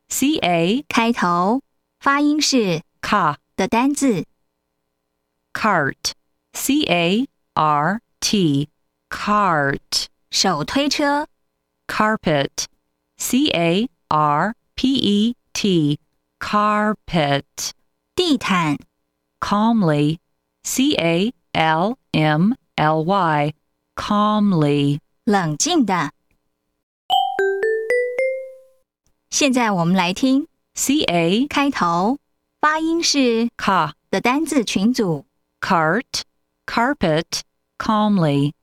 ca 开头，发音是 ka 的单字。 cart cart cart 手推车， carpet carpet carpet 地毯， calmly calmly calmly 冷静的。现在我们来听 ca 开头，发音是 ka 的单字群组。 cart carpet calmly